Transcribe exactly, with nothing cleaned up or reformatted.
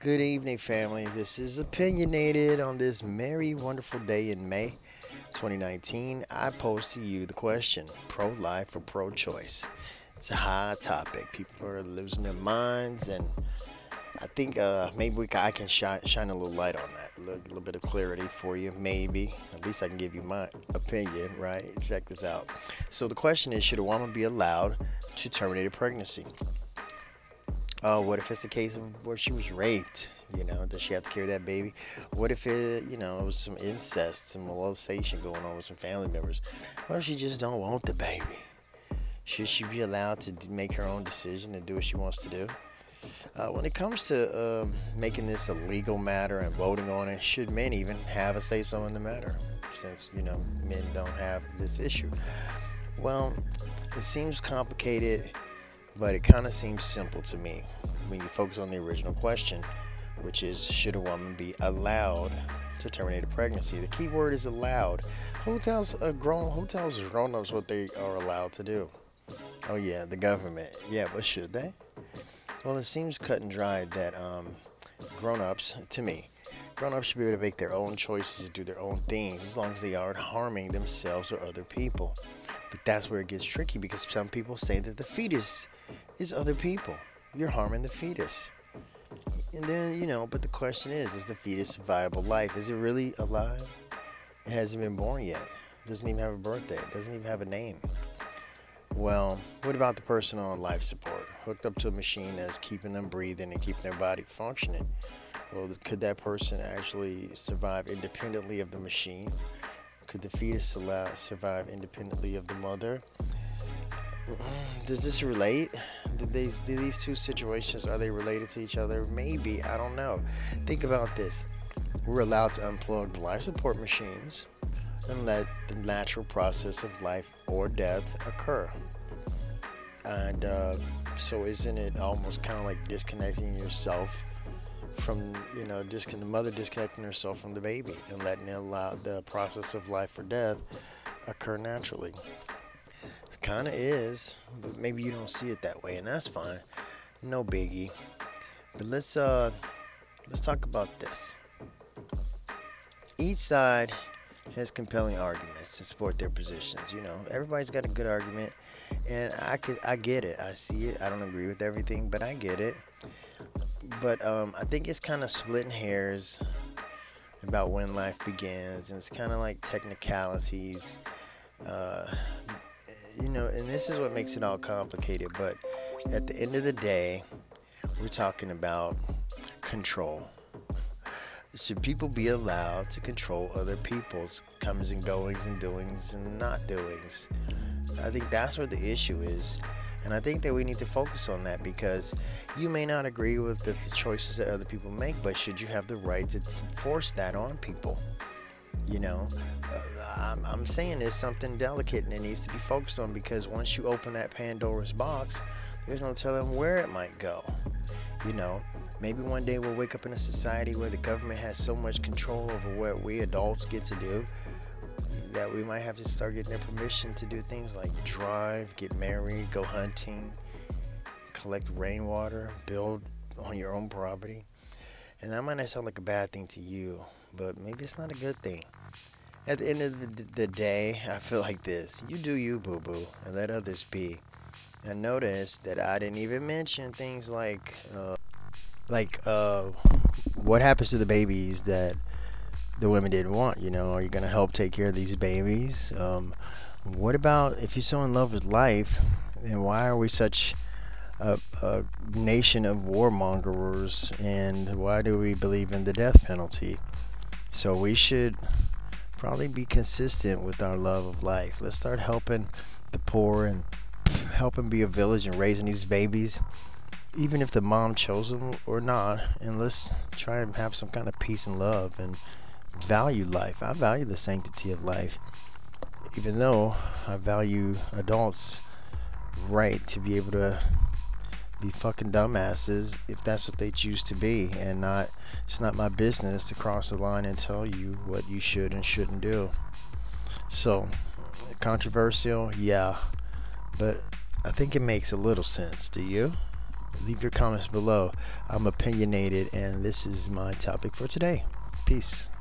Good evening, family. This is Opinionated on this merry, wonderful day in May twenty nineteen. I pose to you the question, pro life or pro choice? It's a hot topic. People are losing their minds, and I think uh, maybe we ca- I can shine, shine a little light on that, a little, little bit of clarity for you, maybe. At least I can give you my opinion, right? Check this out. So, the question is, should a woman be allowed to terminate a pregnancy? Oh, what if it's a case of where she was raped? You know, does she have to carry that baby? What if it, you know, it was some incest, some molestation going on with some family members? What if she just don't want the baby? Should she be allowed to d- make her own decision and do what she wants to do? Uh, when it comes to um, making this a legal matter and voting on it, should men even have a say so in the matter? Since, you know, men don't have this issue. Well, it seems complicated, but it kind of seems simple to me when you focus on the original question, which is, should a woman be allowed to terminate a pregnancy? The key word is allowed. Who tells a grown who tells grown-ups what they are allowed to do? Oh yeah, the government. Yeah, but should they? Well, it seems cut and dried that um, grown-ups, to me, grown-ups should be able to make their own choices and do their own things as long as they aren't harming themselves or other people. But that's where it gets tricky because some people say that the fetus is other people. You're harming the fetus. And then, you know, but the question is, is the fetus a viable life? Is it really alive? It hasn't been born yet. It doesn't even have a birthday. It doesn't even have a name. Well, what about the person on life support, hooked up to a machine that's keeping them breathing and keeping their body functioning? Well, could that person actually survive independently of the machine? Could the fetus allow, survive independently of the mother? Does this relate? Do these do these two situations, are they related to each other? Maybe, I don't know. Think about this. We're allowed to unplug the life support machines and let the natural process of life or death occur. And uh, so isn't it almost kind of like disconnecting yourself from, you know, discon- the mother disconnecting herself from the baby and letting it allow the process of life or death occur naturally? It kind of is, but maybe you don't see it that way, and that's fine. No biggie. But let's uh let's talk about this. Each side has compelling arguments to support their positions. You know, everybody's got a good argument, and I could I get it. I see it. I don't agree with everything, but I get it. But um, I think it's kind of splitting hairs about when life begins, and it's kind of like technicalities. Uh, you know, and this is what makes it all complicated. But at the end of the day, we're talking about control. Should people be allowed to control other people's comings and goings and doings and not doings? I think that's where the issue is. And I think that we need to focus on that because you may not agree with the choices that other people make, but should you have the right to force that on people? You know, uh, I'm, I'm saying there's something delicate and it needs to be focused on because once you open that Pandora's box, there's no telling where it might go. You know, maybe one day we'll wake up in a society where the government has so much control over what we adults get to do that we might have to start getting their permission to do things like drive, get married, go hunting, collect rainwater, build on your own property. And that might not sound like a bad thing to you, but maybe it's not a good thing. At the end of the, the day, I feel like this. You do you, boo-boo, and let others be. And notice that I didn't even mention things like, uh, like, uh, what happens to the babies that the women didn't want? You know, are you gonna help take care of these babies? Um, what about if you're so in love with life? Then why are we such a, a nation of warmongers? And why do we believe in the death penalty? So we should probably be consistent with our love of life. Let's start helping the poor and helping be a village and raising these babies, even if the mom chose them or not. And let's try and have some kind of peace and love and value life. I value the sanctity of life, even though I value adults' right to be able to be fucking dumbasses if that's what they choose to be, and not it's not my business to cross the line and tell you what you should and shouldn't do. So, controversial, yeah, but I think it makes a little sense. Do you? leave your comments below. I'm opinionated, and this is my topic for today. Peace.